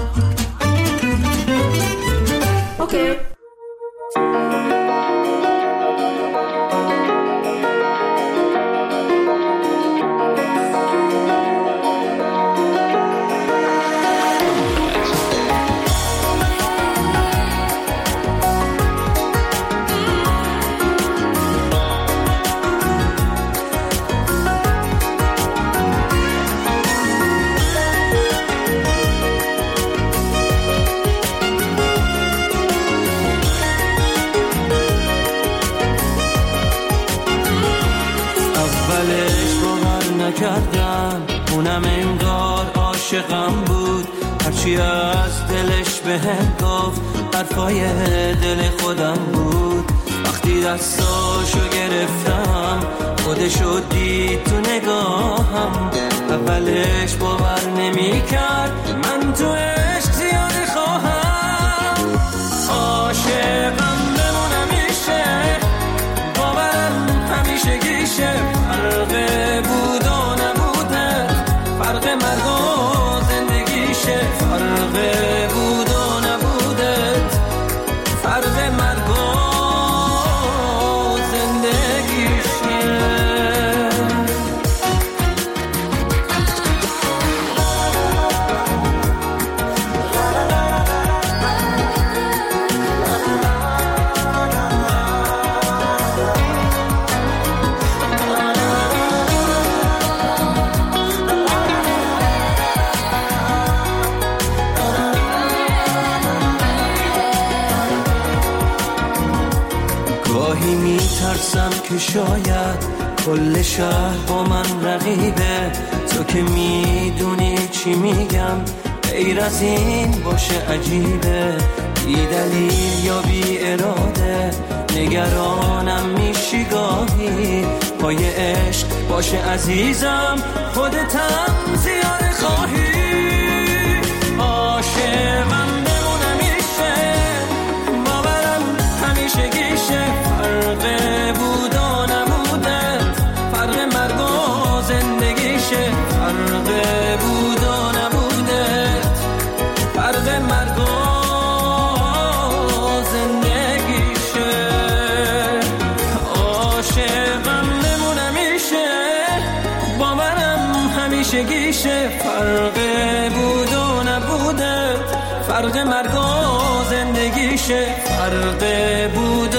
اوکی. نکردم، اونم انگار عاشقم بود. هرچی از دلش بهم گفت حرفای دل خودم بود. وقتی دستاشو گرفتم خودشو دید تو نگاهم. اولش باور نمی کرد من تو عشق زیاده خواهم. عاشقم بمونم میشه، باورم همیشه گیشه. فرق بود و نبوده، فرق مرگ و زندگیشه. فرق بود و نبوده، فرق مرگ و میترسم که شاید کل شهر با من رقیبه. تو که میدونی چی میگم، غیر از این باشه عجیبه. بی دلیل یا بی اراده نگرانم میشی گاهی. پای عشق باشه عزیزم، خودتم زیاده خواهی. عاشقم بمونم میشه، باورم همیشه گیشه. فرق بود و نبوده، فرق مرگ و زندگیشه. فرق بود و نبوده، فرق مرگ و زندگیشه. عاشقم بمونم میشه، باورم همیشه گیشه. فرق بود و نبوده، فرق مرگ و زندگیشه. فرق بود